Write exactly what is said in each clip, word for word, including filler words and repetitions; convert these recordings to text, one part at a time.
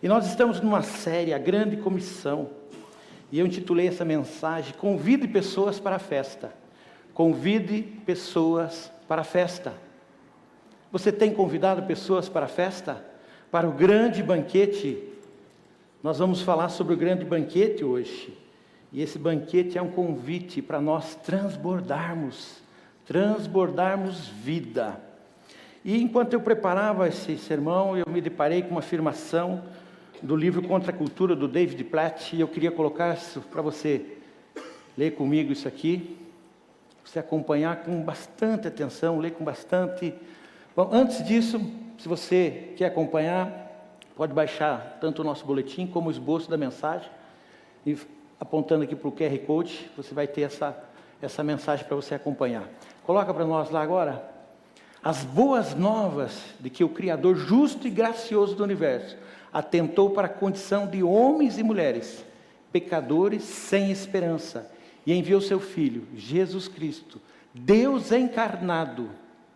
E nós estamos numa série, a Grande Comissão, e eu intitulei essa mensagem, Convide Pessoas para a Festa. Convide pessoas para a festa. Você tem convidado pessoas para a festa? Para o grande banquete? Nós vamos falar sobre o grande banquete hoje. E esse banquete é um convite para nós transbordarmos, transbordarmos vida. E enquanto eu preparava esse sermão, eu me deparei com uma afirmação do livro Contra a Cultura, do David Platt, e eu queria colocar isso para você ler comigo isso aqui, você acompanhar com bastante atenção, ler com bastante... Bom, antes disso, se você quer acompanhar, pode baixar tanto o nosso boletim como o esboço da mensagem, e apontando aqui para o Q R Code, você vai ter essa, essa mensagem para você acompanhar. Coloca para nós lá agora. As boas novas de que o Criador justo e gracioso do universo atentou para a condição de homens e mulheres, pecadores sem esperança, e enviou seu Filho, Jesus Cristo, Deus encarnado,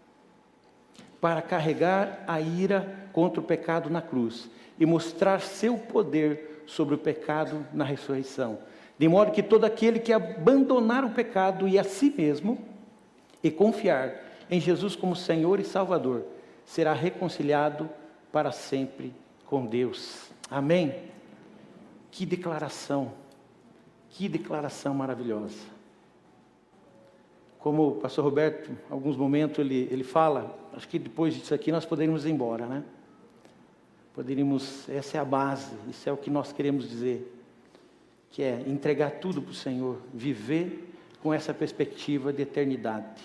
para carregar a ira contra o pecado na cruz e mostrar seu poder sobre o pecado na ressurreição, de modo que todo aquele que abandonar o pecado e a si mesmo e confiar em Jesus como Senhor e Salvador, será reconciliado para sempre com Deus. Amém? Que declaração, que declaração maravilhosa. Como o pastor Roberto, em alguns momentos ele, ele fala, acho que depois disso aqui nós poderíamos ir embora, né? Poderíamos, essa é a base, isso é o que nós queremos dizer, que é entregar tudo para o Senhor, viver com essa perspectiva de eternidade,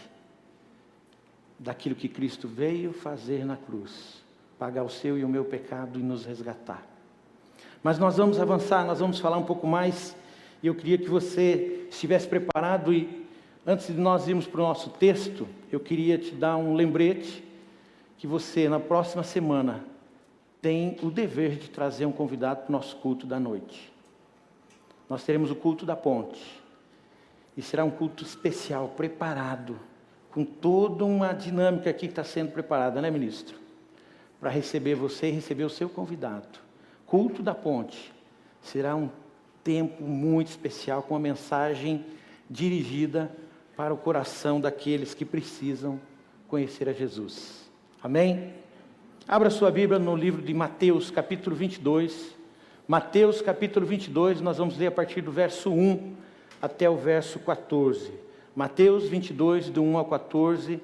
daquilo que Cristo veio fazer na cruz, pagar o seu e o meu pecado e nos resgatar. Mas nós vamos avançar, nós vamos falar um pouco mais, e eu queria que você estivesse preparado, e antes de nós irmos para o nosso texto, eu queria te dar um lembrete, que você na próxima semana tem o dever de trazer um convidado para o nosso culto da noite. Nós teremos o culto da ponte, e será um culto especial, preparado, com toda uma dinâmica aqui que está sendo preparada, né, ministro? Para receber você e receber o seu convidado. Culto da ponte será um tempo muito especial, com uma mensagem dirigida para o coração daqueles que precisam conhecer a Jesus. Amém? Abra sua Bíblia no livro de Mateus, capítulo vinte e dois. Mateus, capítulo vinte e dois, nós vamos ler a partir do verso um até o verso quatorze. Mateus vinte e dois, do um ao quatorze,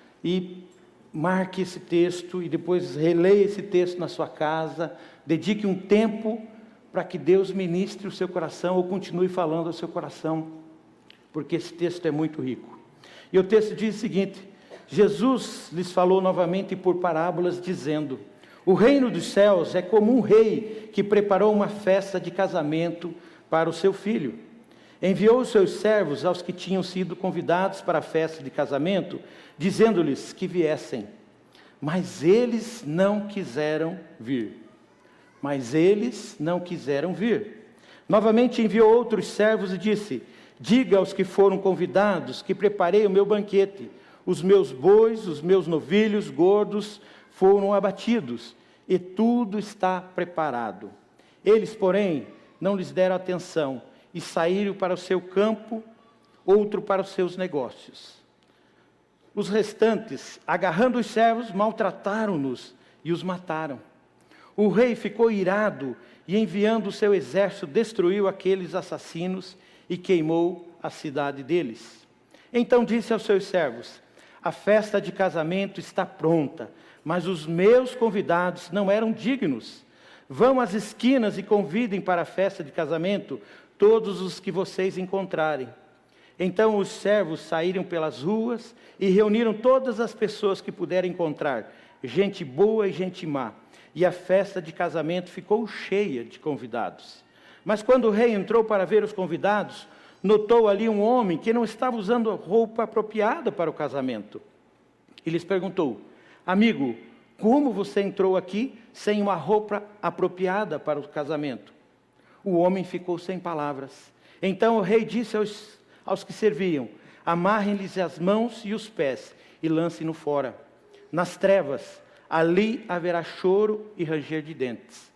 e marque esse texto, e depois releia esse texto na sua casa, dedique um tempo para que Deus ministre o seu coração, ou continue falando ao seu coração, porque esse texto é muito rico. E o texto diz o seguinte: Jesus lhes falou novamente por parábolas, dizendo: o reino dos céus é como um rei que preparou uma festa de casamento para o seu filho. Enviou os seus servos aos que tinham sido convidados para a festa de casamento, dizendo-lhes que viessem. Mas eles não quiseram vir. Mas eles não quiseram vir. Novamente enviou outros servos e disse: diga aos que foram convidados que preparei o meu banquete. Os meus bois, os meus novilhos gordos foram abatidos, e tudo está preparado. Eles, porém, não lhes deram atenção, e saíram para o seu campo, outro para os seus negócios. Os restantes, agarrando os servos, maltrataram-nos e os mataram. O rei ficou irado e, enviando o seu exército, destruiu aqueles assassinos e queimou a cidade deles. Então disse aos seus servos: a festa de casamento está pronta, mas os meus convidados não eram dignos. Vão às esquinas e convidem para a festa de casamento todos os que vocês encontrarem. Então os servos saíram pelas ruas e reuniram todas as pessoas que puderam encontrar, gente boa e gente má, e a festa de casamento ficou cheia de convidados. Mas quando o rei entrou para ver os convidados, notou ali um homem que não estava usando roupa apropriada para o casamento. E lhes perguntou: amigo, como você entrou aqui sem uma roupa apropriada para o casamento? O homem ficou sem palavras. Então o rei disse aos, aos que serviam: amarrem-lhes as mãos e os pés e lancem-no fora. Nas trevas, ali haverá choro e ranger de dentes.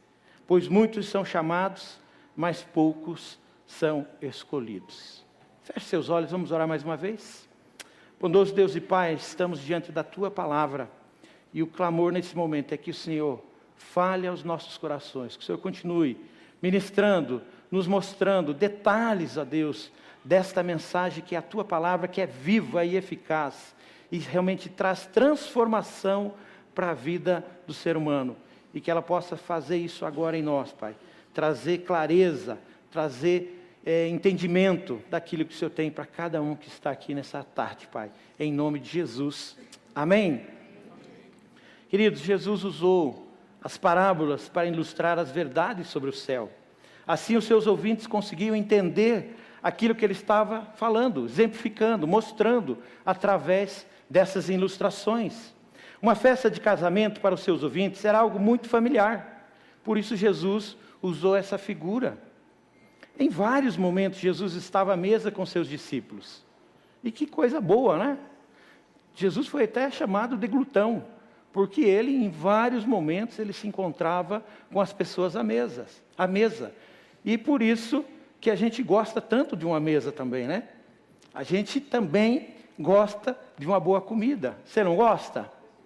pois muitos são chamados, mas poucos são escolhidos. Feche seus olhos, vamos orar mais uma vez. Bondoso Deus e Pai, estamos diante da Tua palavra, e o clamor nesse momento é que o Senhor fale aos nossos corações, que o Senhor continue ministrando, nos mostrando detalhes, ó Deus, desta mensagem que é a Tua palavra, que é viva e eficaz, e realmente traz transformação para a vida do ser humano, e que ela possa fazer isso agora em nós, Pai, trazer clareza, trazer é, entendimento daquilo que o Senhor tem para cada um que está aqui nessa tarde, Pai, em nome de Jesus, amém? Queridos, Jesus usou as parábolas para ilustrar as verdades sobre o céu. Assim os seus ouvintes conseguiam entender aquilo que ele estava falando, exemplificando, mostrando através dessas ilustrações. Uma festa de casamento para os seus ouvintes era algo muito familiar. Por isso Jesus usou essa figura. Em vários momentos Jesus estava à mesa com seus discípulos. E que coisa boa, né? Jesus foi até chamado de glutão, porque ele, em vários momentos, ele se encontrava com as pessoas à mesa, à mesa. E por isso que a gente gosta tanto de uma mesa também, né? A gente também gosta de uma boa comida. Você não gosta?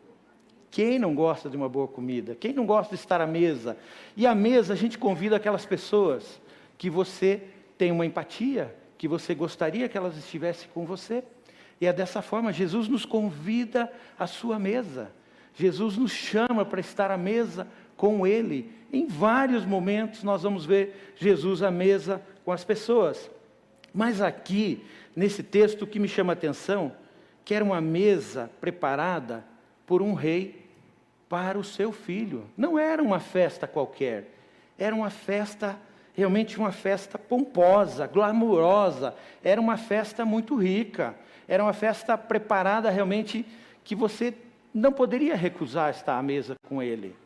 Quem não gosta de uma boa comida? Quem não gosta de estar à mesa? E à mesa a gente convida aquelas pessoas que você tem uma empatia, que você gostaria que elas estivessem com você. E é dessa forma, Jesus nos convida à sua mesa. Jesus nos chama para estar à mesa com Ele. Em vários momentos nós vamos ver Jesus à mesa com as pessoas. Mas aqui, nesse texto, o que me chama a atenção, que era uma mesa preparada por um rei para o seu filho. Não era uma festa qualquer, era uma festa, realmente uma festa pomposa, glamurosa, era uma festa muito rica, era uma festa preparada realmente que você não poderia recusar estar à mesa com ele.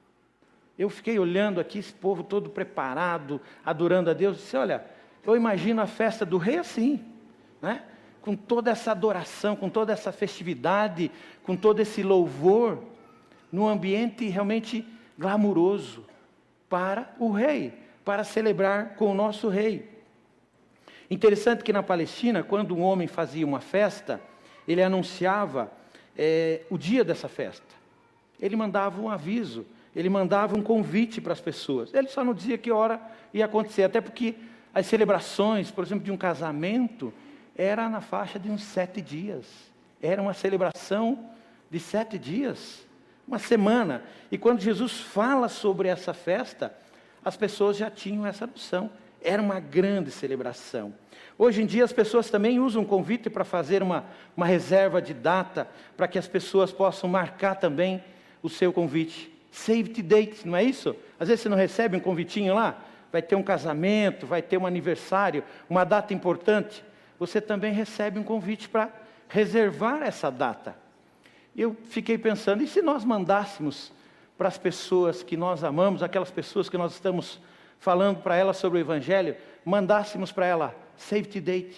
Eu fiquei olhando aqui, esse povo todo preparado, adorando a Deus, disse, olha, eu imagino a festa do rei assim, né? Com toda essa adoração, com toda essa festividade, com todo esse louvor, num ambiente realmente glamuroso para o rei, para celebrar com o nosso rei. Interessante que na Palestina, quando um homem fazia uma festa, ele anunciava é, o dia dessa festa. Ele mandava um aviso, ele mandava um convite para as pessoas. Ele só não dizia que hora ia acontecer, até porque as celebrações, por exemplo, de um casamento, era na faixa de uns sete dias. Era uma celebração de sete dias, uma semana. E quando Jesus fala sobre essa festa, as pessoas já tinham essa noção. Era uma grande celebração. Hoje em dia as pessoas também usam convite para fazer uma, uma reserva de data, para que as pessoas possam marcar também o seu convite. Save the date, não é isso? Às vezes você não recebe um convitinho lá, vai ter um casamento, vai ter um aniversário, uma data importante. Você também recebe um convite para reservar essa data. Eu fiquei pensando, e se nós mandássemos para as pessoas que nós amamos, aquelas pessoas que nós estamos falando para elas sobre o Evangelho, mandássemos para ela, save the date,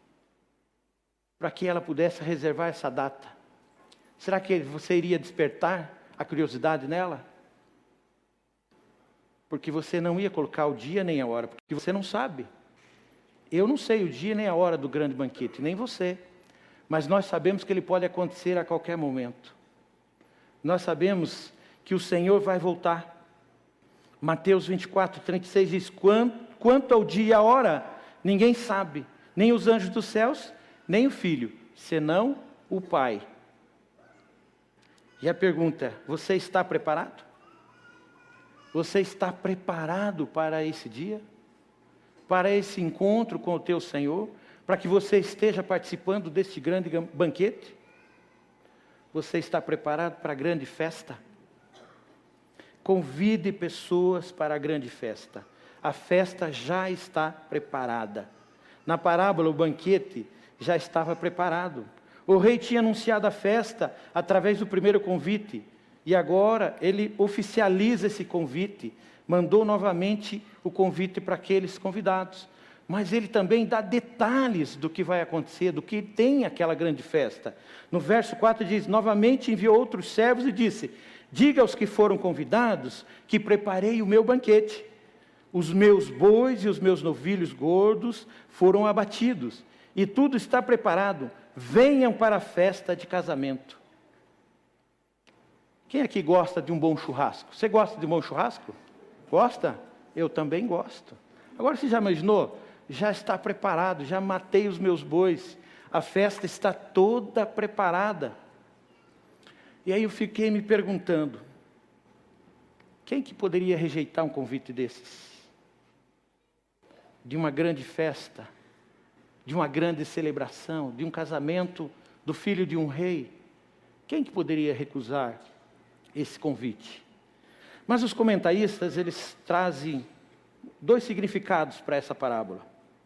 para que ela pudesse reservar essa data. Será que você iria despertar a curiosidade nela? Porque você não ia colocar o dia nem a hora, porque você não sabe. Eu não sei o dia nem a hora do grande banquete, nem você. Mas nós sabemos que ele pode acontecer a qualquer momento. Nós sabemos que o Senhor vai voltar. Mateus vinte e quatro, trinta e seis diz, quanto, quanto ao dia e a hora, ninguém sabe, nem os anjos dos céus, nem o Filho, senão o Pai. E a pergunta, você está preparado? Você está preparado para esse dia? Para esse encontro com o teu Senhor? Para que você esteja participando deste grande banquete? Você está preparado para a grande festa? Convide pessoas para a grande festa. A festa já está preparada. Na parábola, o banquete já estava preparado. O rei tinha anunciado a festa através do primeiro convite. E agora ele oficializa esse convite. Mandou novamente o convite para aqueles convidados. Mas ele também dá detalhes do que vai acontecer, do que tem aquela grande festa. No verso quatro diz, novamente enviou outros servos e disse, Diga aos que foram convidados que preparei o meu banquete. Os meus bois e os meus novilhos gordos foram abatidos, e tudo está preparado. Venham para a festa de casamento. Quem aqui gosta de um bom churrasco? Você gosta de um bom churrasco? Gosta? Eu também gosto. Agora você já imaginou? Já está preparado, já matei os meus bois. A festa está toda preparada. E aí eu fiquei me perguntando, quem que poderia rejeitar um convite desses? De uma grande festa, de uma grande celebração, de um casamento do filho de um rei. Quem que poderia recusar esse convite? Mas os comentaristas, eles trazem dois significados para essa parábola.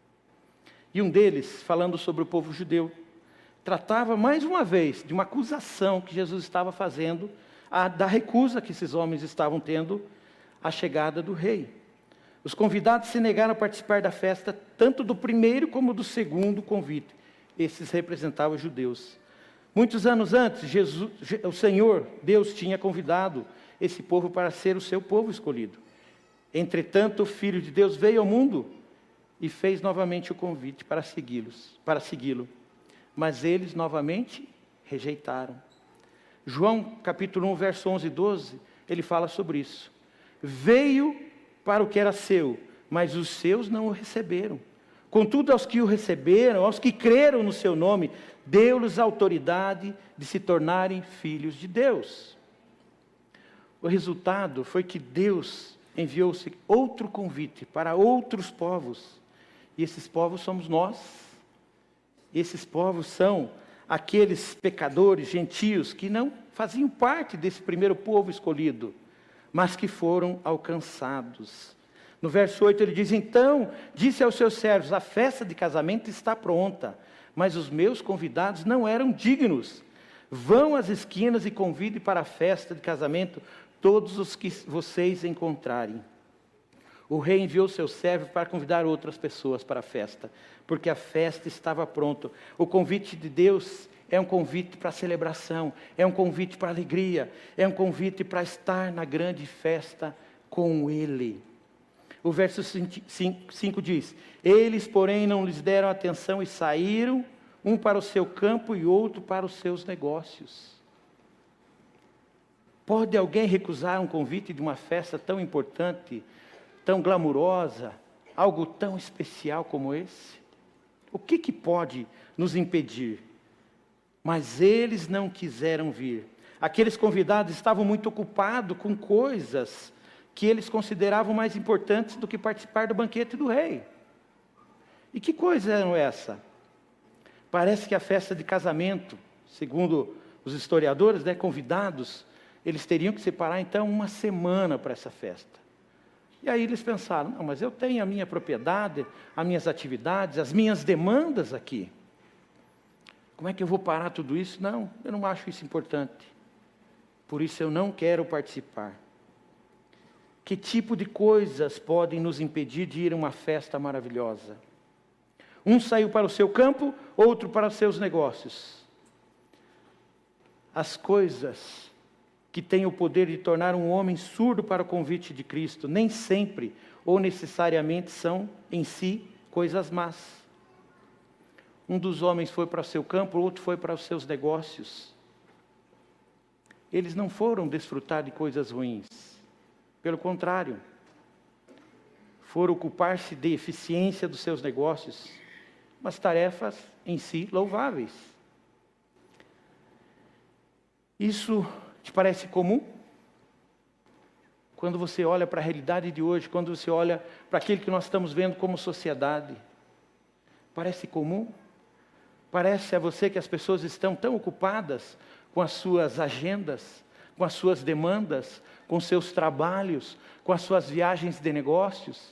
E um deles, falando sobre o povo judeu, tratava mais uma vez de uma acusação que Jesus estava fazendo, a, da recusa que esses homens estavam tendo à chegada do rei. Os convidados se negaram a participar da festa, tanto do primeiro como do segundo convite. Esses representavam os judeus. Muitos anos antes, Jesus, o Senhor, Deus, tinha convidado esse povo para ser o seu povo escolhido. Entretanto, o Filho de Deus veio ao mundo e fez novamente o convite para segui-los, para segui-lo. Mas eles novamente rejeitaram. João capítulo um, verso onze e doze, ele fala sobre isso. Veio para o que era seu, mas os seus não o receberam. Contudo, aos que o receberam, aos que creram no seu nome, deu-lhes a autoridade de se tornarem filhos de Deus. O resultado foi que Deus enviou outro convite para outros povos. E esses povos somos nós. Esses povos são aqueles pecadores, gentios, que não faziam parte desse primeiro povo escolhido, mas que foram alcançados. No verso oito ele diz, então, disse aos seus servos, a festa de casamento está pronta, mas os meus convidados não eram dignos. Vão às esquinas e convidem para a festa de casamento todos os que vocês encontrarem. O rei enviou seu servo para convidar outras pessoas para a festa, porque a festa estava pronta. O convite de Deus é um convite para celebração, é um convite para alegria, é um convite para estar na grande festa com Ele. O verso cinco diz, eles, porém, não lhes deram atenção e saíram, um para o seu campo e outro para os seus negócios. Pode alguém recusar um convite de uma festa tão importante, tão glamurosa, algo tão especial como esse? O que que pode nos impedir? Mas eles não quiseram vir. Aqueles convidados estavam muito ocupados com coisas que eles consideravam mais importantes do que participar do banquete do rei. E que coisas eram essas? Parece que a festa de casamento, segundo os historiadores, né, convidados, eles teriam que separar então uma semana para essa festa. E aí eles pensaram, não, mas eu tenho a minha propriedade, as minhas atividades, as minhas demandas aqui. Como é que eu vou parar tudo isso? Não, eu não acho isso importante. Por isso eu não quero participar. Que tipo de coisas podem nos impedir de ir a uma festa maravilhosa? Um saiu para o seu campo, outro para os seus negócios. As coisas que têm o poder de tornar um homem surdo para o convite de Cristo, nem sempre ou necessariamente são em si coisas más. Um dos homens foi para o seu campo, o outro foi para os seus negócios. Eles não foram desfrutar de coisas ruins. Pelo contrário, foram ocupar-se de eficiência dos seus negócios, mas tarefas em si louváveis. Isso te parece comum? Quando você olha para a realidade de hoje, quando você olha para aquilo que nós estamos vendo como sociedade, parece comum? Parece a você que as pessoas estão tão ocupadas com as suas agendas, com as suas demandas, com seus trabalhos, com as suas viagens de negócios?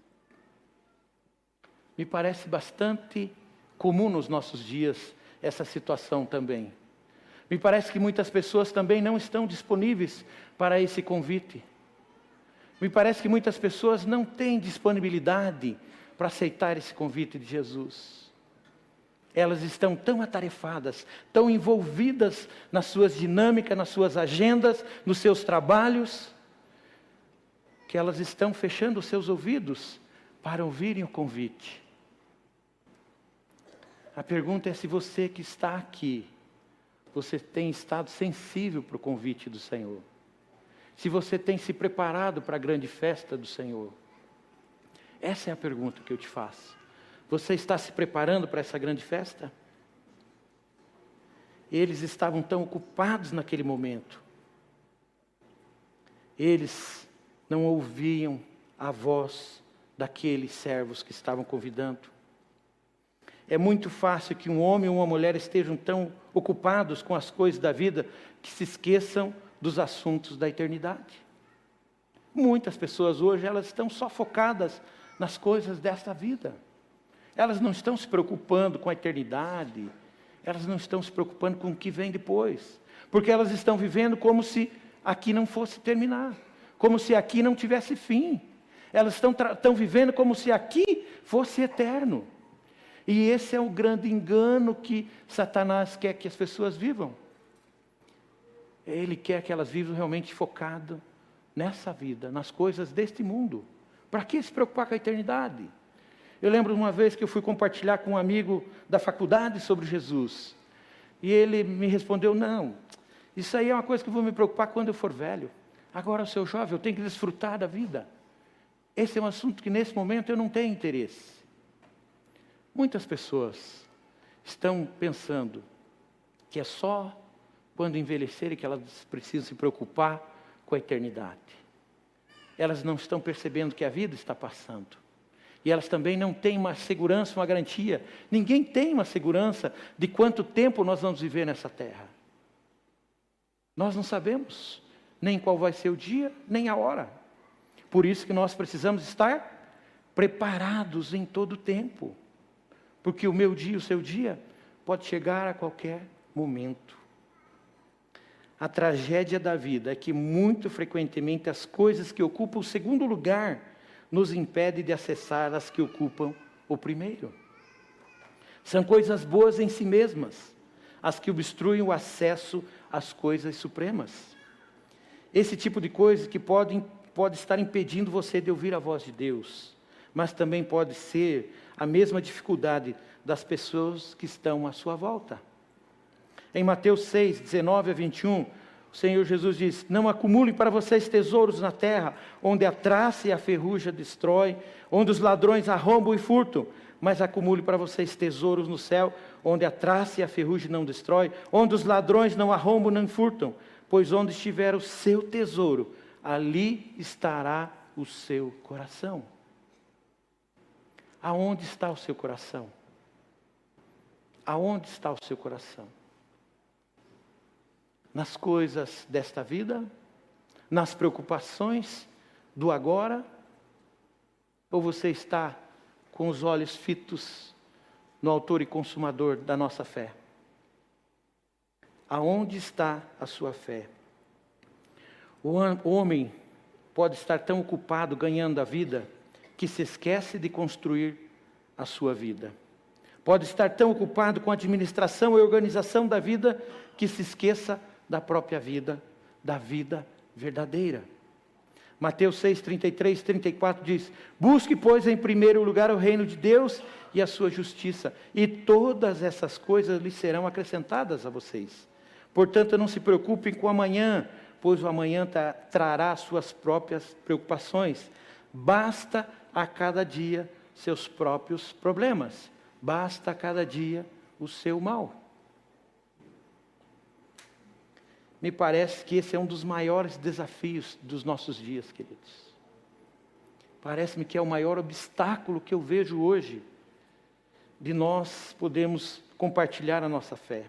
Me parece bastante comum nos nossos dias essa situação também. Me parece que muitas pessoas também não estão disponíveis para esse convite. Me parece que muitas pessoas não têm disponibilidade para aceitar esse convite de Jesus. Elas estão tão atarefadas, tão envolvidas nas suas dinâmicas, nas suas agendas, nos seus trabalhos, que elas estão fechando os seus ouvidos para ouvirem o convite. A pergunta é se você que está aqui, você tem estado sensível para o convite do Senhor. Se você tem se preparado para a grande festa do Senhor. Essa é a pergunta que eu te faço. Você está se preparando para essa grande festa? Eles estavam tão ocupados naquele momento. Eles não ouviam a voz daqueles servos que estavam convidando. É muito fácil que um homem ou uma mulher estejam tão ocupados com as coisas da vida que se esqueçam dos assuntos da eternidade. Muitas pessoas hoje, elas estão só focadas nas coisas desta vida. Elas não estão se preocupando com a eternidade, elas não estão se preocupando com o que vem depois, porque elas estão vivendo como se aqui não fosse terminar, como se aqui não tivesse fim. Elas estão, estão vivendo como se aqui fosse eterno. E esse é o grande engano que Satanás quer que as pessoas vivam. Ele quer que elas vivam realmente focado nessa vida, nas coisas deste mundo. Para que se preocupar com a eternidade? Eu lembro uma vez que eu fui compartilhar com um amigo da faculdade sobre Jesus. E ele me respondeu, não, isso aí é uma coisa que eu vou me preocupar quando eu for velho. Agora eu sou jovem, eu tenho que desfrutar da vida. Esse é um assunto que nesse momento eu não tenho interesse. Muitas pessoas estão pensando que é só quando envelhecerem que elas precisam se preocupar com a eternidade. Elas não estão percebendo que a vida está passando. E elas também não têm uma segurança, uma garantia. Ninguém tem uma segurança de quanto tempo nós vamos viver nessa terra. Nós não sabemos nem qual vai ser o dia, nem a hora. Por isso que nós precisamos estar preparados em todo o tempo. Porque o meu dia, o seu dia, pode chegar a qualquer momento. A tragédia da vida é que muito frequentemente as coisas que ocupam o segundo lugar nos impedem de acessar as que ocupam o primeiro. São coisas boas em si mesmas, as que obstruem o acesso às coisas supremas. Esse tipo de coisa que pode, pode estar impedindo você de ouvir a voz de Deus, mas também pode ser a mesma dificuldade das pessoas que estão à sua volta. Em Mateus seis, dezenove a vinte e um, o Senhor Jesus diz, não acumulem para vocês tesouros na terra, onde a traça e a ferrugem destrói, onde os ladrões arrombam e furtam, mas acumule para vocês tesouros no céu, onde a traça e a ferrugem não destrói, onde os ladrões não arrombam nem furtam, pois onde estiver o seu tesouro, ali estará o seu coração. Aonde está o seu coração? Aonde está o seu coração? Nas coisas desta vida? Nas preocupações do agora? Ou você está com os olhos fitos no autor e consumador da nossa fé? Aonde está a sua fé? O homem pode estar tão ocupado ganhando a vida que se esquece de construir a sua vida. Pode estar tão ocupado com a administração e organização da vida que se esqueça da própria vida, da vida verdadeira. Mateus seis, trinta e três, trinta e quatro diz, busque, pois, em primeiro lugar o reino de Deus e a sua justiça, e todas essas coisas lhe serão acrescentadas a vocês. Portanto, não se preocupem com o amanhã, pois o amanhã tra- trará suas próprias preocupações. Basta a cada dia seus próprios problemas. Basta a cada dia o seu mal. Me parece que esse é um dos maiores desafios dos nossos dias, queridos. Parece-me que é o maior obstáculo que eu vejo hoje de nós podermos compartilhar a nossa fé.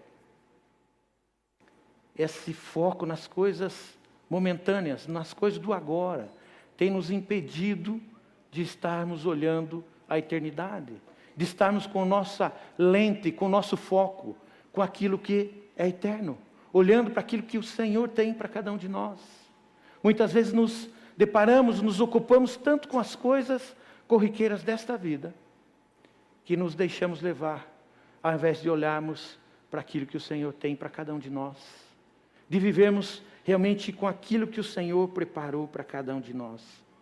Esse foco nas coisas momentâneas, nas coisas do agora, tem nos impedido de estarmos olhando a eternidade, de estarmos com nossa lente, com nosso foco, com aquilo que é eterno, olhando para aquilo que o Senhor tem para cada um de nós. Muitas vezes nos deparamos, nos ocupamos tanto com as coisas corriqueiras desta vida, que nos deixamos levar ao invés de olharmos para aquilo que o Senhor tem para cada um de nós, de vivermos realmente com aquilo que o Senhor preparou para cada um de nós.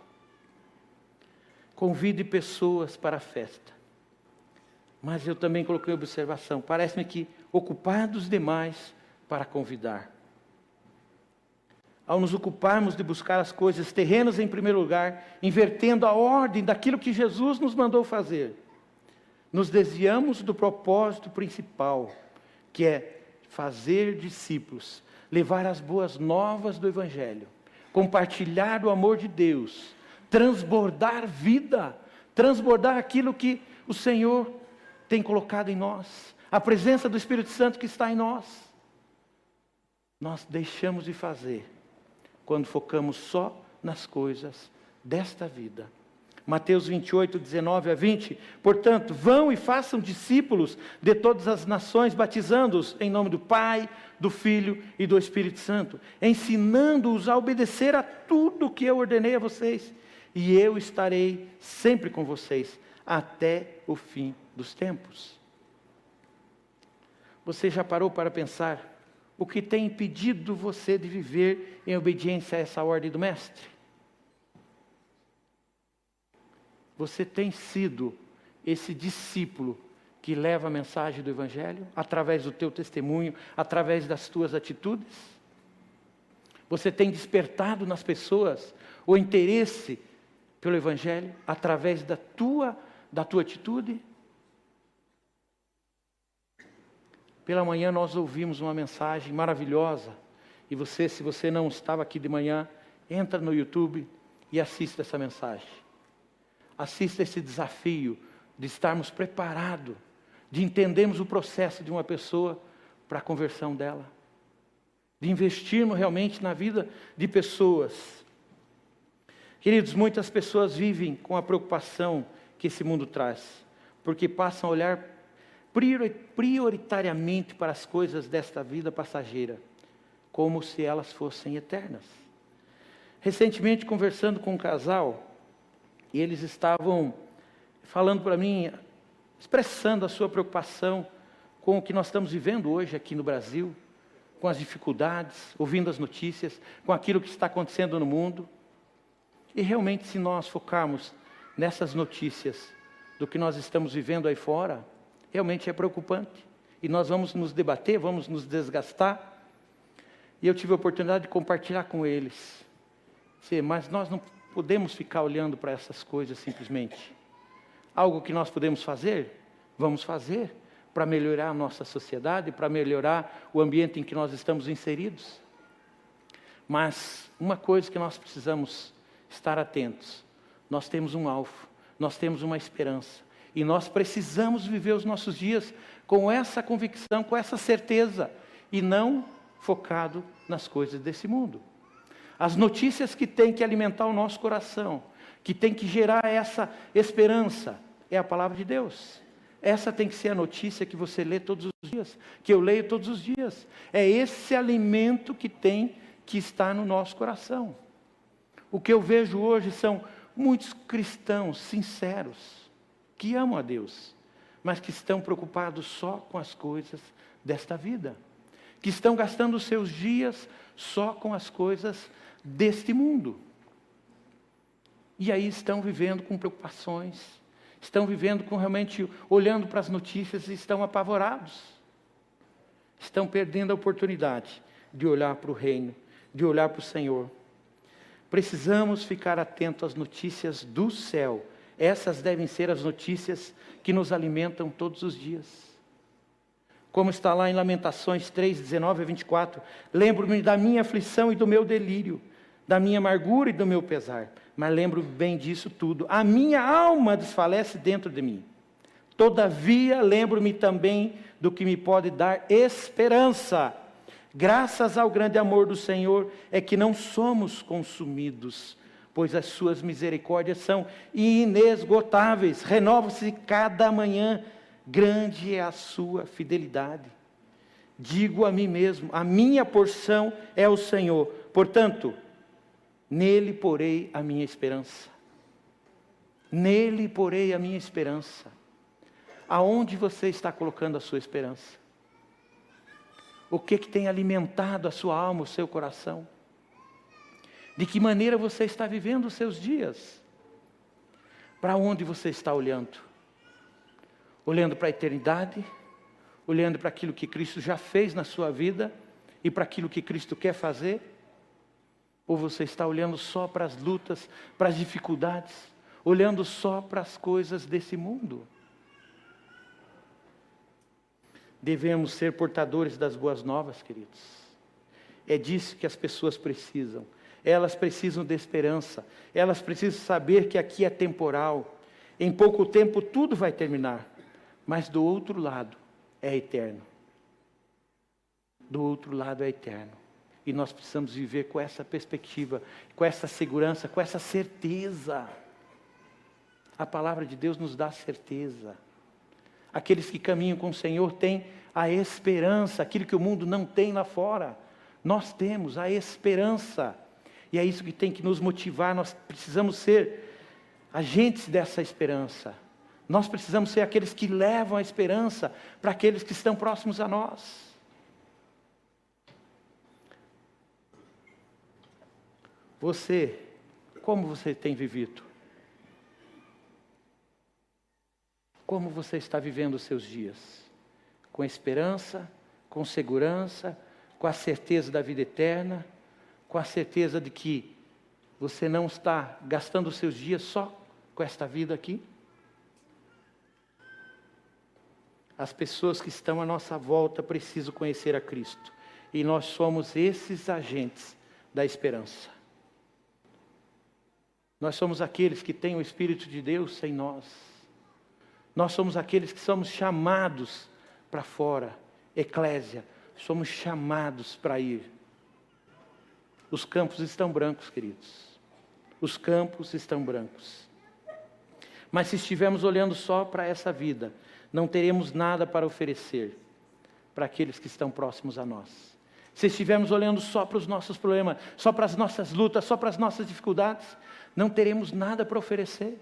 Convide pessoas para a festa. Mas eu também coloquei observação. Parece-me que ocupados demais para convidar. Ao nos ocuparmos de buscar as coisas terrenas em primeiro lugar, invertendo a ordem daquilo que Jesus nos mandou fazer, nos desviamos do propósito principal, que é fazer discípulos, levar as boas novas do Evangelho, compartilhar o amor de Deus, transbordar vida, transbordar aquilo que o Senhor tem colocado em nós, a presença do Espírito Santo que está em nós. Nós deixamos de fazer quando focamos só nas coisas desta vida. Mateus vinte e oito, dezenove a vinte. Portanto, vão e façam discípulos de todas as nações, batizando-os em nome do Pai, do Filho e do Espírito Santo, ensinando-os a obedecer a tudo que eu ordenei a vocês. E eu estarei sempre com vocês, até o fim dos tempos. Você já parou para pensar o que tem impedido você de viver em obediência a essa ordem do Mestre? Você tem sido esse discípulo que leva a mensagem do Evangelho, através do teu testemunho, através das tuas atitudes? Você tem despertado nas pessoas o interesse pelo Evangelho, através da tua, da tua atitude? Pela manhã nós ouvimos uma mensagem maravilhosa, e você, se você não estava aqui de manhã, entra no YouTube e assista essa mensagem. Assista esse desafio de estarmos preparados, de entendermos o processo de uma pessoa para a conversão dela, de investirmos realmente na vida de pessoas. Queridos, muitas pessoas vivem com a preocupação que esse mundo traz, porque passam a olhar prioritariamente para as coisas desta vida passageira, como se elas fossem eternas. Recentemente, conversando com um casal, e eles estavam falando para mim, expressando a sua preocupação com o que nós estamos vivendo hoje aqui no Brasil, com as dificuldades, ouvindo as notícias, com aquilo que está acontecendo no mundo. E realmente, se nós focarmos nessas notícias do que nós estamos vivendo aí fora, realmente é preocupante. E nós vamos nos debater, vamos nos desgastar. E eu tive a oportunidade de compartilhar com eles. Mas nós não podemos ficar olhando para essas coisas simplesmente. Algo que nós podemos fazer, vamos fazer para melhorar a nossa sociedade, para melhorar o ambiente em que nós estamos inseridos. Mas uma coisa que nós precisamos estar atentos, nós temos um alvo, nós temos uma esperança, e nós precisamos viver os nossos dias com essa convicção, com essa certeza, e não focado nas coisas desse mundo. As notícias que têm que alimentar o nosso coração, que tem que gerar essa esperança, é a palavra de Deus. Essa tem que ser a notícia que você lê todos os dias, que eu leio todos os dias. É esse alimento que tem que estar no nosso coração. O que eu vejo hoje são muitos cristãos sinceros, que amam a Deus, mas que estão preocupados só com as coisas desta vida, que estão gastando os seus dias só com as coisas deste mundo. E aí estão vivendo com preocupações, estão vivendo com realmente, olhando para as notícias e estão apavorados. Estão perdendo a oportunidade de olhar para o reino, de olhar para o Senhor. Precisamos ficar atentos às notícias do céu. Essas devem ser as notícias que nos alimentam todos os dias. Como está lá em Lamentações três, dezenove a vinte e quatro. Lembro-me da minha aflição e do meu delírio, da minha amargura e do meu pesar. Mas lembro bem disso tudo. A minha alma desfalece dentro de mim. Todavia, lembro-me também do que me pode dar esperança. Graças ao grande amor do Senhor é que não somos consumidos, pois as suas misericórdias são inesgotáveis. Renova-se cada manhã, grande é a sua fidelidade. Digo a mim mesmo, a minha porção é o Senhor, portanto, nele porei a minha esperança. Nele porei a minha esperança. Aonde você está colocando a sua esperança? O que que tem alimentado a sua alma, o seu coração? De que maneira você está vivendo os seus dias? Para onde você está olhando? Olhando para a eternidade? Olhando para aquilo que Cristo já fez na sua vida? E para aquilo que Cristo quer fazer? Ou você está olhando só para as lutas, para as dificuldades? Olhando só para as coisas desse mundo? Devemos ser portadores das boas novas, queridos. É disso que as pessoas precisam. Elas precisam de esperança. Elas precisam saber que aqui é temporal. Em pouco tempo tudo vai terminar. Mas do outro lado é eterno. Do outro lado é eterno. E nós precisamos viver com essa perspectiva, com essa segurança, com essa certeza. A palavra de Deus nos dá certeza. Aqueles que caminham com o Senhor têm a esperança, aquilo que o mundo não tem lá fora. Nós temos a esperança. E é isso que tem que nos motivar. Nós precisamos ser agentes dessa esperança. Nós precisamos ser aqueles que levam a esperança para aqueles que estão próximos a nós. Você, como você tem vivido? Como você está vivendo os seus dias? Com esperança, com segurança, com a certeza da vida eterna, com a certeza de que você não está gastando os seus dias só com esta vida aqui? As pessoas que estão à nossa volta precisam conhecer a Cristo. E nós somos esses agentes da esperança. Nós somos aqueles que têm o Espírito de Deus em nós. Nós somos aqueles que somos chamados para fora. Eclésia, somos chamados para ir. Os campos estão brancos, queridos. Os campos estão brancos. Mas se estivermos olhando só para essa vida, não teremos nada para oferecer para aqueles que estão próximos a nós. Se estivermos olhando só para os nossos problemas, só para as nossas lutas, só para as nossas dificuldades, não teremos nada para oferecer.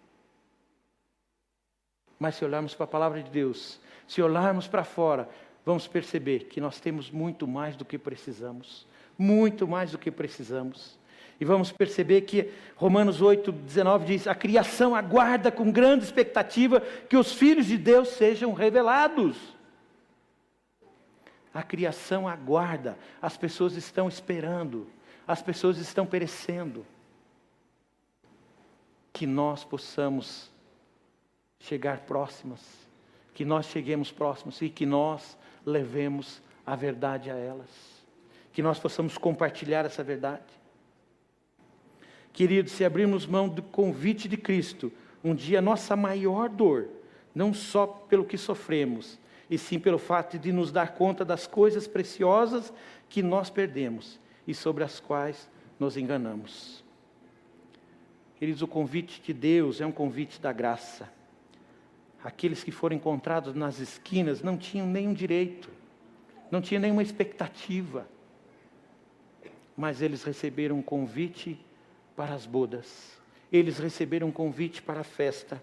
Mas se olharmos para a palavra de Deus, se olharmos para fora, vamos perceber que nós temos muito mais do que precisamos. Muito mais do que precisamos. E vamos perceber que Romanos oito, dezenove diz: a criação aguarda com grande expectativa que os filhos de Deus sejam revelados. A criação aguarda, as pessoas estão esperando, as pessoas estão perecendo. Que nós possamos chegar próximas, que nós cheguemos próximos e que nós levemos a verdade a elas. Que nós possamos compartilhar essa verdade. Queridos, se abrirmos mão do convite de Cristo, um dia a nossa maior dor, não só pelo que sofremos, e sim pelo fato de nos dar conta das coisas preciosas que nós perdemos e sobre as quais nos enganamos. Queridos, o convite de Deus é um convite da graça. Aqueles que foram encontrados nas esquinas não tinham nenhum direito, não tinham nenhuma expectativa, mas eles receberam um convite para as bodas, eles receberam um convite para a festa.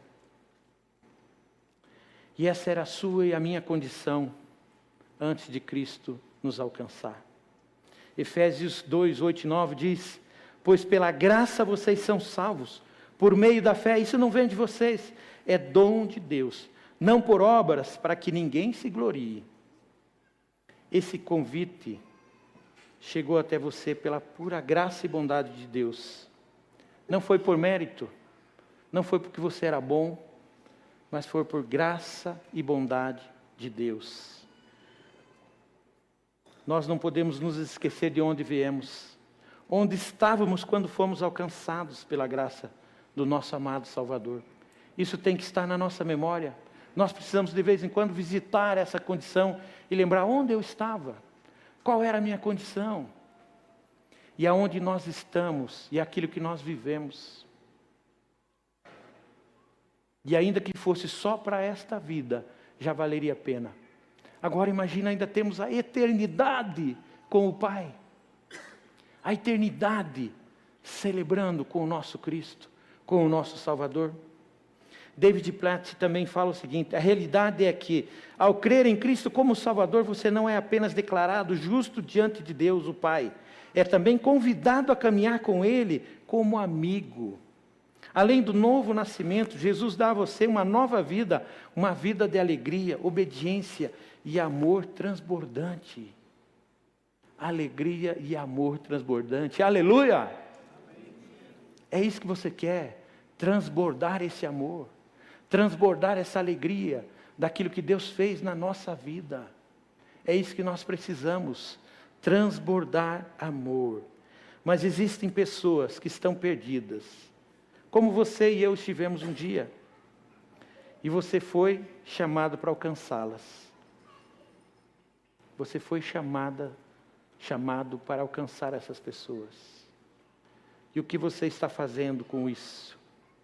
E essa era a sua e a minha condição antes de Cristo nos alcançar. Efésios dois, oito e nove diz: pois pela graça vocês são salvos, por meio da fé. Isso não vem de vocês, é dom de Deus, não por obras, para que ninguém se glorie. Esse convite chegou até você pela pura graça e bondade de Deus. Não foi por mérito, não foi porque você era bom, mas foi por graça e bondade de Deus. Nós não podemos nos esquecer de onde viemos, onde estávamos quando fomos alcançados pela graça do nosso amado Salvador. Isso tem que estar na nossa memória. Nós precisamos de vez em quando visitar essa condição e lembrar onde eu estava, qual era a minha condição, e aonde nós estamos, e aquilo que nós vivemos. E ainda que fosse só para esta vida, já valeria a pena. Agora imagina, ainda temos a eternidade com o Pai. A eternidade celebrando com o nosso Cristo, com o nosso Salvador. David Platt também fala o seguinte: a realidade é que, ao crer em Cristo como Salvador, você não é apenas declarado justo diante de Deus, o Pai, é também convidado a caminhar com Ele como amigo. Além do novo nascimento, Jesus dá a você uma nova vida, uma vida de alegria, obediência e amor transbordante. Alegria e amor transbordante. Aleluia! É isso que você quer, transbordar esse amor, transbordar essa alegria daquilo que Deus fez na nossa vida. É isso que nós precisamos, transbordar amor. Mas existem pessoas que estão perdidas, como você e eu estivemos um dia, e você foi chamado para alcançá-las. Você foi chamada, chamado para alcançar essas pessoas. E o que você está fazendo com isso?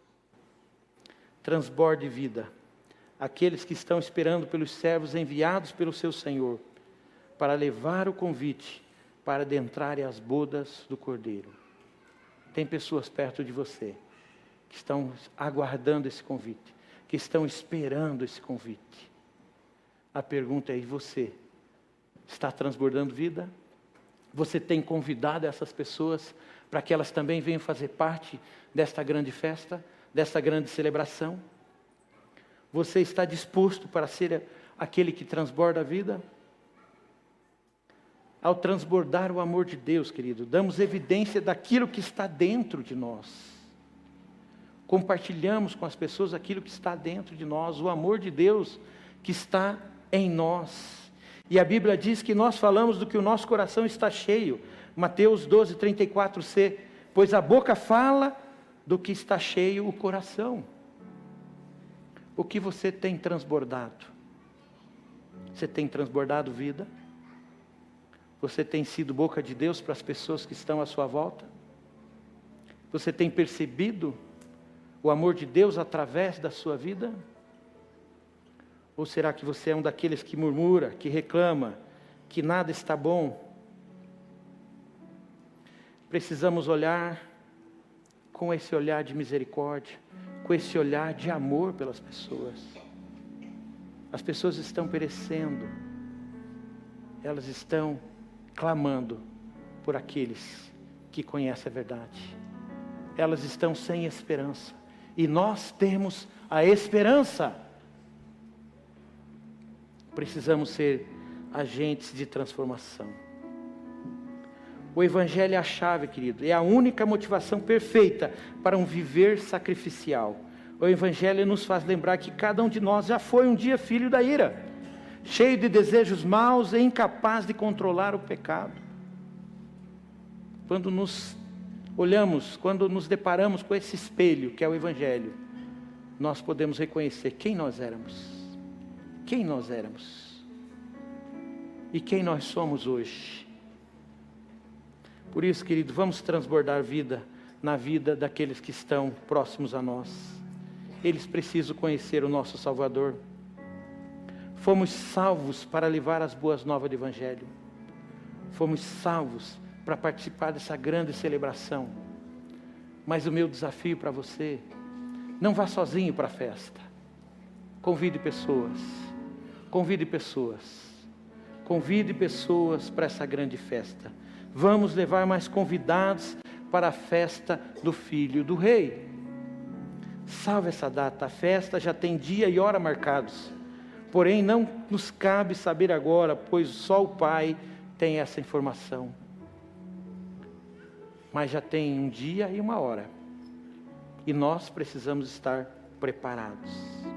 Transborde vida. Aqueles que estão esperando pelos servos enviados pelo seu Senhor, para levar o convite, para adentrarem as bodas do Cordeiro. Tem pessoas perto de você, que estão aguardando esse convite, que estão esperando esse convite. A pergunta é: e você? Está transbordando vida? Você tem convidado essas pessoas para que elas também venham fazer parte desta grande festa, desta grande celebração? Você está disposto para ser aquele que transborda a vida? Ao transbordar o amor de Deus, querido, damos evidência daquilo que está dentro de nós. Compartilhamos com as pessoas aquilo que está dentro de nós, o amor de Deus que está em nós. E a Bíblia diz que nós falamos do que o nosso coração está cheio. Mateus doze, trinta e quatro c. Pois a boca fala do que está cheio o coração. O que você tem transbordado? Você tem transbordado vida? Você tem sido boca de Deus para as pessoas que estão à sua volta? Você tem percebido o amor de Deus através da sua vida? Ou será que você é um daqueles que murmura, que reclama, que nada está bom? Precisamos olhar com esse olhar de misericórdia, com esse olhar de amor pelas pessoas. As pessoas estão perecendo, elas estão clamando por aqueles que conhecem a verdade. Elas estão sem esperança. E nós temos a esperança. Precisamos ser agentes de transformação. O Evangelho é a chave, querido. É a única motivação perfeita para um viver sacrificial. O Evangelho nos faz lembrar que cada um de nós já foi um dia filho da ira, cheio de desejos maus e incapaz de controlar o pecado. Quando nos olhamos, quando nos deparamos com esse espelho que é o Evangelho, nós podemos reconhecer quem nós éramos. Quem nós éramos. E quem nós somos hoje. Por isso, querido, vamos transbordar vida na vida daqueles que estão próximos a nós. Eles precisam conhecer o nosso Salvador. Fomos salvos para levar as boas novas do Evangelho. Fomos salvos para participar dessa grande celebração. Mas o meu desafio para você: não vá sozinho para a festa. Convide pessoas. Convide pessoas. Convide pessoas para essa grande festa. Vamos levar mais convidados para a festa do Filho do Rei. Salve essa data. A festa já tem dia e hora marcados. Porém, não nos cabe saber agora, pois só o Pai tem essa informação. Mas já tem um dia e uma hora. E nós precisamos estar preparados.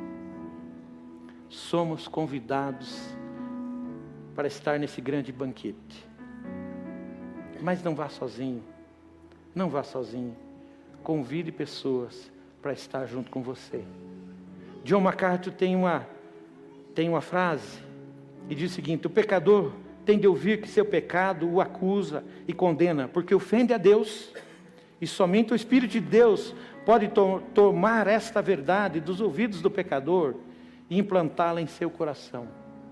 Somos convidados para estar nesse grande banquete. Mas não vá sozinho. Não vá sozinho. Convide pessoas para estar junto com você. John MacArthur tem uma, tem uma frase e diz o seguinte: o pecador tem de ouvir que seu pecado o acusa e condena, porque ofende a Deus, e somente o Espírito de Deus pode to- tomar esta verdade dos ouvidos do pecador e implantá-la em seu coração.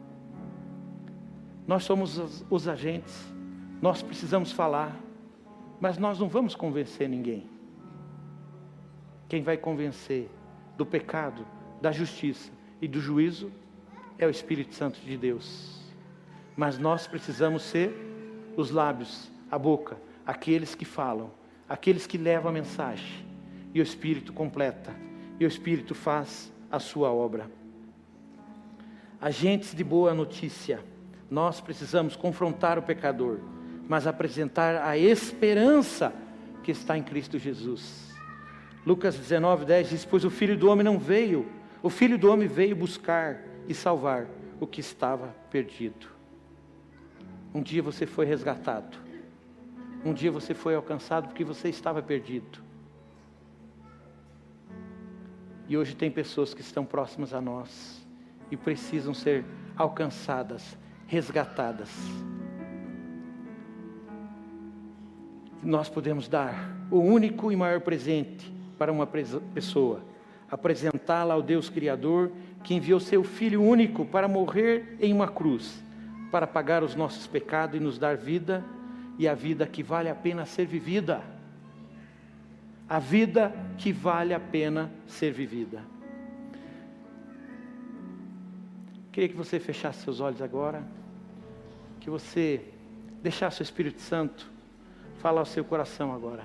Nós somos os, os agentes, nós precisamos falar, mas nós não vamos convencer ninguém. Quem vai convencer do pecado, da justiça e do juízo é o Espírito Santo de Deus. Mas nós precisamos ser os lábios, a boca, aqueles que falam, aqueles que levam a mensagem. E o Espírito completa, e o Espírito faz a sua obra. Agentes de boa notícia, nós precisamos confrontar o pecador, mas apresentar a esperança que está em Cristo Jesus. Lucas dezenove, dez diz: pois o Filho do Homem não veio, o Filho do Homem veio buscar e salvar o que estava perdido. Um dia você foi resgatado, um dia você foi alcançado porque você estava perdido. E hoje tem pessoas que estão próximas a nós e precisam ser alcançadas, resgatadas. Nós podemos dar o único e maior presente para uma pessoa, apresentá-la ao Deus Criador, que enviou seu Filho único para morrer em uma cruz, para pagar os nossos pecados e nos dar vida, e a vida que vale a pena ser vivida. A vida que vale a pena ser vivida. Queria que você fechasse seus olhos agora, que você deixasse o Espírito Santo falar ao seu coração agora.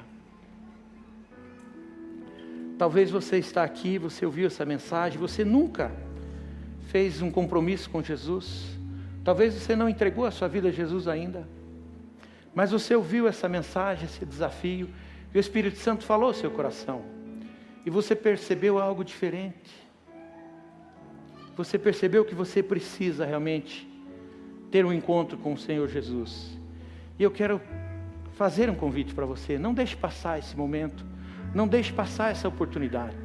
Talvez você está aqui, você ouviu essa mensagem, você nunca fez um compromisso com Jesus. Talvez você não entregou a sua vida a Jesus ainda, mas você ouviu essa mensagem, esse desafio, e o Espírito Santo falou ao seu coração, e você percebeu algo diferente. Você percebeu que você precisa realmente ter um encontro com o Senhor Jesus. E eu quero fazer um convite para você: não deixe passar esse momento, não deixe passar essa oportunidade.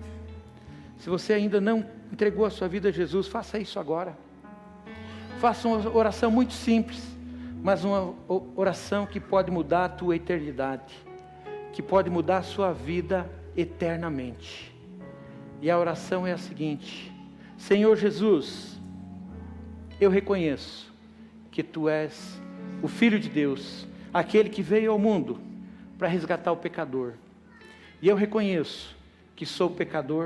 Se você ainda não entregou a sua vida a Jesus, faça isso agora. Faça uma oração muito simples, mas uma oração que pode mudar a tua eternidade, que pode mudar a sua vida eternamente. E a oração é a seguinte: Senhor Jesus, eu reconheço que Tu és o Filho de Deus, aquele que veio ao mundo para resgatar o pecador. E eu reconheço que sou pecador,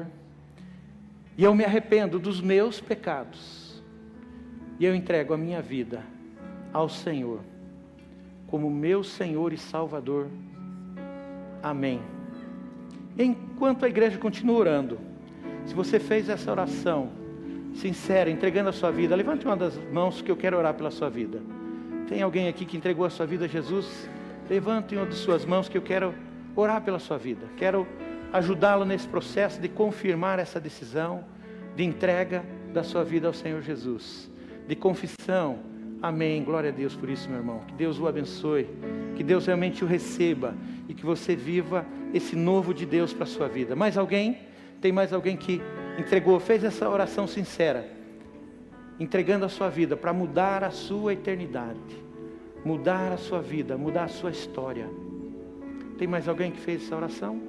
e eu me arrependo dos meus pecados, e eu entrego a minha vida ao Senhor, como meu Senhor e Salvador. Amém. Enquanto a igreja continua orando, se você fez essa oração sincera, entregando a sua vida, levante uma das mãos que eu quero orar pela sua vida. Tem alguém aqui que entregou a sua vida a Jesus? Levante uma de suas mãos que eu quero orar pela sua vida. Quero ajudá-lo nesse processo de confirmar essa decisão de entrega da sua vida ao Senhor Jesus, de confissão. Amém, glória a Deus por isso, meu irmão. Que Deus o abençoe, que Deus realmente o receba e que você viva esse novo de Deus para a sua vida. Mais alguém? Tem mais alguém que entregou, fez essa oração sincera, entregando a sua vida para mudar a sua eternidade, mudar a sua vida, mudar a sua história? Tem mais alguém que fez essa oração?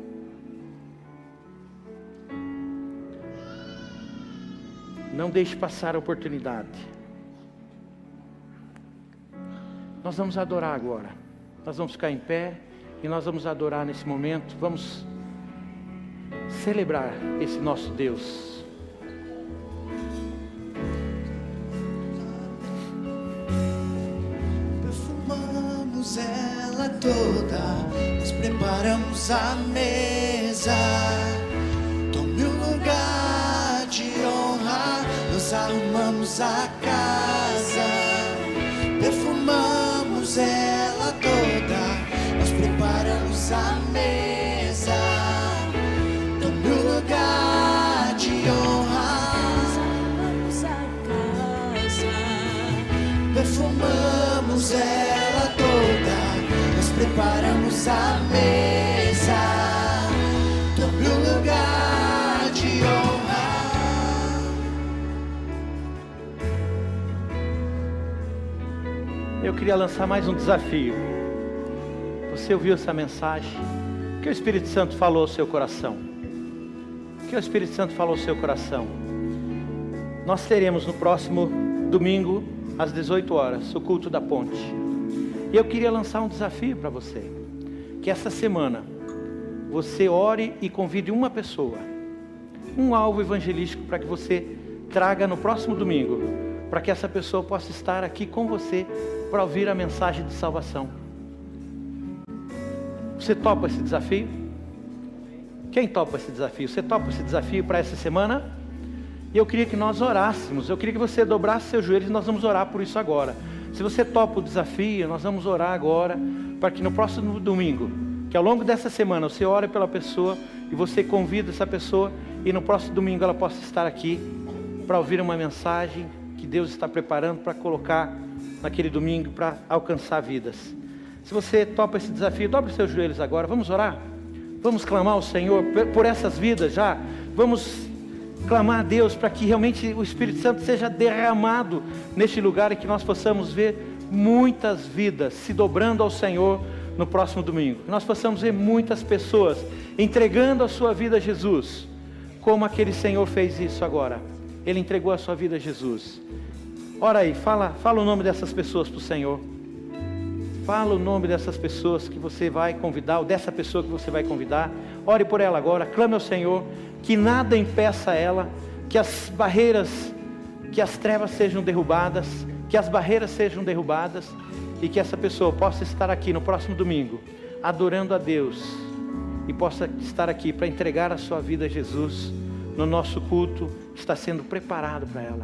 Não deixe passar a oportunidade. Nós vamos adorar agora. Nós vamos ficar em pé e nós vamos adorar nesse momento. Vamos celebrar esse nosso Deus. Perfumamos ela toda, nós preparamos a mesa. Tome um lugar de honra, nós arrumamos a casa. Perfumamos ela toda, nós preparamos a mesa. Tome um lugar de honra, nós arrumamos a casa. Perfumamos ela toda, nós preparamos a mesa. Tome um lugar de honra. Eu queria lançar mais um desafio. Você ouviu essa mensagem? O que o Espírito Santo falou ao seu coração? O que o Espírito Santo falou ao seu coração? Nós teremos no próximo domingo, às dezoito horas, o culto da ponte. E eu queria lançar um desafio para você. Que essa semana, você ore e convide uma pessoa. um alvo evangelístico para que você traga no próximo domingo, para que essa pessoa possa estar aqui com você para ouvir a mensagem de salvação. Você topa esse desafio? Quem topa esse desafio? Você topa esse desafio para essa semana? E eu queria que nós orássemos, eu queria que você dobrasse seus joelhos e nós vamos orar por isso agora. Se você topa o desafio, nós vamos orar agora, para que no próximo domingo, que ao longo dessa semana você ore pela pessoa e você convida essa pessoa e no próximo domingo ela possa estar aqui para ouvir uma mensagem que Deus está preparando para colocar naquele domingo para alcançar vidas. Se você topa esse desafio, dobre seus joelhos agora, vamos orar? Vamos clamar ao Senhor por essas vidas já, vamos clamar a Deus para que realmente o Espírito Santo seja derramado neste lugar e que nós possamos ver muitas vidas se dobrando ao Senhor no próximo domingo. Que nós possamos ver muitas pessoas entregando a sua vida a Jesus, como aquele Senhor fez isso agora. Ele entregou a sua vida a Jesus. Ora aí, fala, fala o nome dessas pessoas para o Senhor. Fala o nome dessas pessoas que você vai convidar, ou dessa pessoa que você vai convidar. Ore por ela agora, clame ao Senhor, que nada impeça ela, que as barreiras, que as trevas sejam derrubadas, que as barreiras sejam derrubadas, e que essa pessoa possa estar aqui no próximo domingo, adorando a Deus, e possa estar aqui para entregar a sua vida a Jesus, no nosso culto, que está sendo preparado para ela.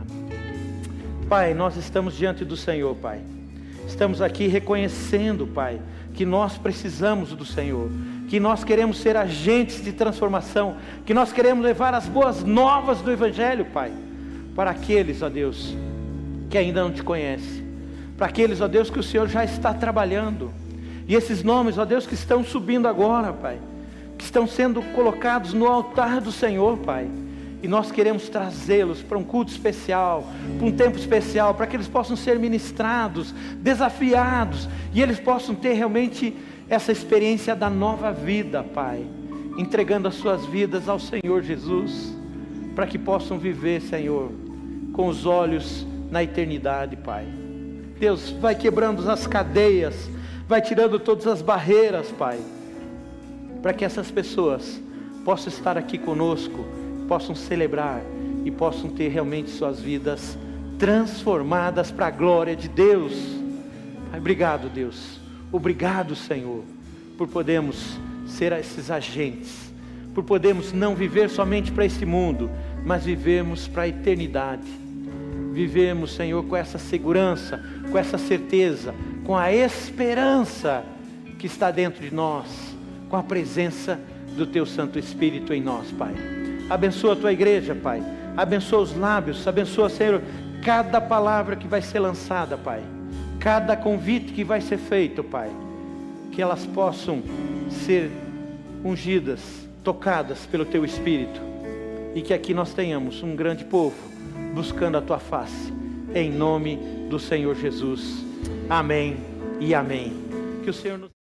Pai, nós estamos diante do Senhor, Pai. Estamos aqui reconhecendo, Pai, que nós precisamos do Senhor, que nós queremos ser agentes de transformação, que nós queremos levar as boas novas do Evangelho, Pai, para aqueles, ó Deus, que ainda não te conhecem, para aqueles, ó Deus, que o Senhor já está trabalhando, e esses nomes, ó Deus, que estão subindo agora, Pai, que estão sendo colocados no altar do Senhor, Pai, e nós queremos trazê-los para um culto especial, para um tempo especial, para que eles possam ser ministrados, desafiados, e eles possam ter realmente essa experiência da nova vida, Pai, entregando as suas vidas ao Senhor Jesus, para que possam viver, Senhor, com os olhos na eternidade, Pai. Deus, vai quebrando as cadeias, vai tirando todas as barreiras, Pai, para que essas pessoas possam estar aqui conosco, possam celebrar e possam ter realmente suas vidas transformadas para a glória de Deus. Pai, obrigado, Deus. Obrigado, Senhor, por podermos ser esses agentes, por podermos não viver somente para esse mundo, mas vivermos para a eternidade. Vivemos, Senhor, com essa segurança, com essa certeza, com a esperança que está dentro de nós, com a presença do Teu Santo Espírito em nós, Pai. Abençoa a Tua igreja, Pai. Abençoa os lábios, abençoa, Senhor, cada palavra que vai ser lançada, Pai. Cada convite que vai ser feito, Pai, que elas possam ser ungidas, tocadas pelo Teu Espírito, e que aqui nós tenhamos um grande povo buscando a Tua face, em nome do Senhor Jesus. Amém e amém. Que o Senhor nos